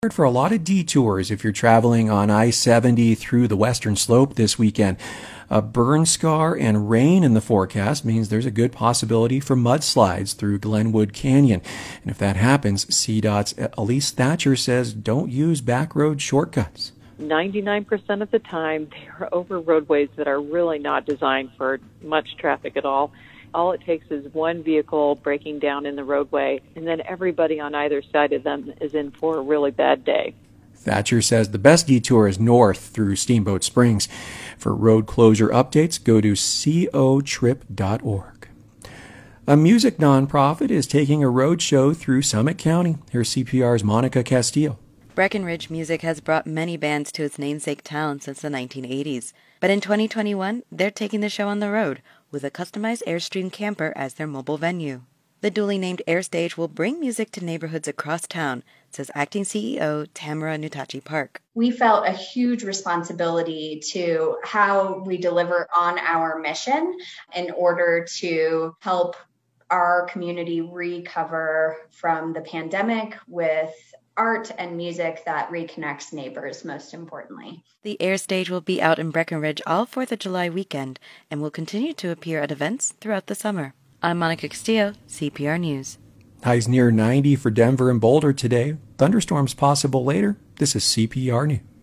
for a lot of detours if you're traveling on I-70 through the western slope this weekend. A burn scar and rain in the forecast means there's a good possibility for mudslides through Glenwood Canyon. And if that happens, CDOT's Elise Thatcher says don't use back road shortcuts. 99% of the time, they are over roadways that are really not designed for much traffic at all. All it takes is one vehicle breaking down in the roadway, and then everybody on either side of them is in for a really bad day. Thatcher says the best detour is north through Steamboat Springs. For road closure updates, go to cotrip.org. A music nonprofit is taking a road show through Summit County. Here's CPR's Monica Castillo. Breckenridge Music has brought many bands to its namesake town since the 1980s. But in 2021, they're taking the show on the road with a customized Airstream camper as their mobile venue. The duly named Airstage will bring music to neighborhoods across town, says acting CEO Tamara Nutachi Park. We felt a huge responsibility to how we deliver on our mission in order to help our community recover from the pandemic with art and music that reconnects neighbors, most importantly. The Airstage will be out in Breckenridge all 4th of July weekend and will continue to appear at events throughout the summer. I'm Monica Castillo, CPR News. Highs near 90 for Denver and Boulder today. Thunderstorms possible later. This is CPR News.